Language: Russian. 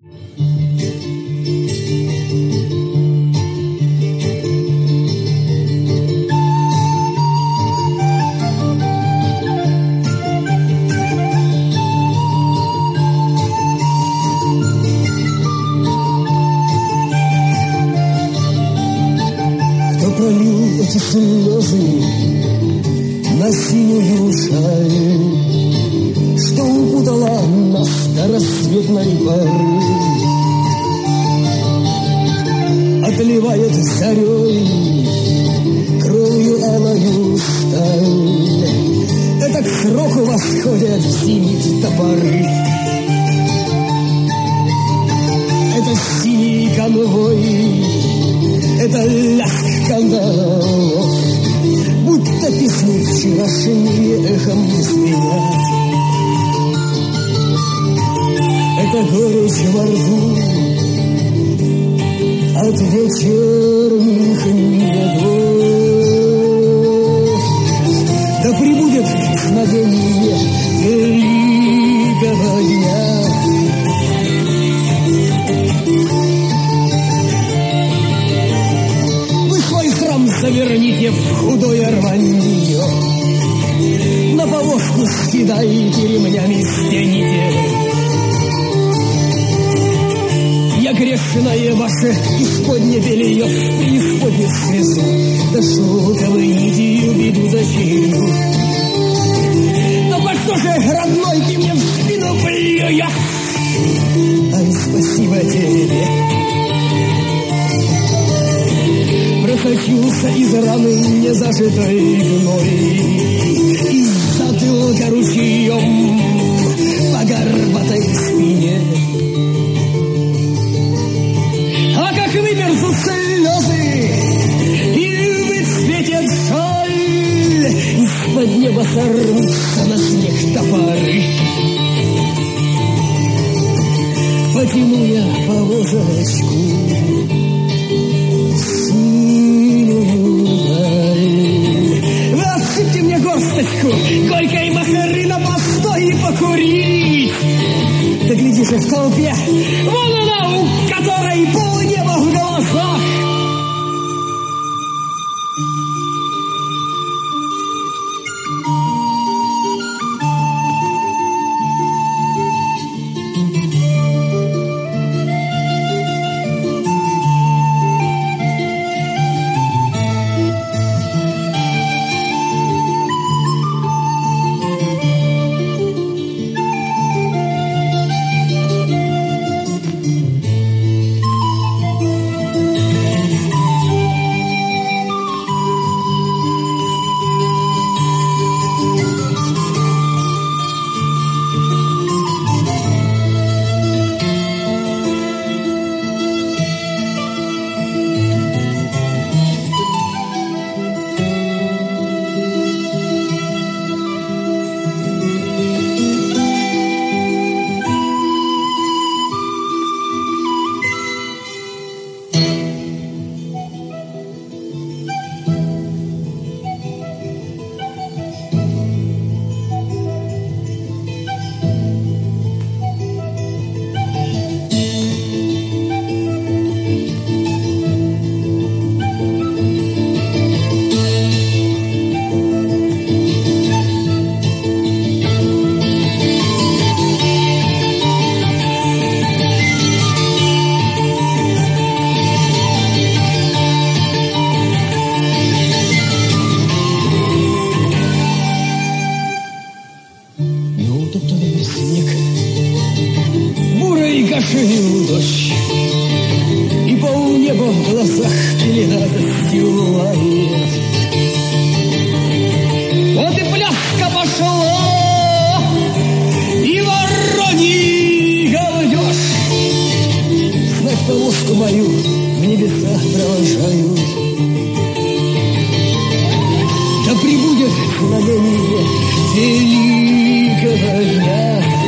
Слезы на синюю шаль, что укутала нас до рассветной поры, отливает зарей кровью алою сталь. Это к сроку восходят зимние топоры. Это синий конвой, это лязг кандалов, будто песни вчерашние эхом звенят. Это горечь во рту от вечерних медов. Да прибудет знамение великого дня. Заверните в худое рванье, на повозку скидайте, ремнями стяните. Я грешное ваше исподне белье в преисподне свезу, да шелковой нитью беду зачерю. Но по что же, родной, ты мне в спину плюя? Ай, спасибо тебе. Просочился из раны незажитой гной, из затылка ручьем по горбатой спине. А как вымерзнут слезы и выцветет соль, из-под неба сорвутся на снег топоры. Потяну я повозочку горсточку горькой махары на постой покурить. Да глядишь, в толпе вон она, у которой полнеба в глазах. Да прибудет знамение великого дня.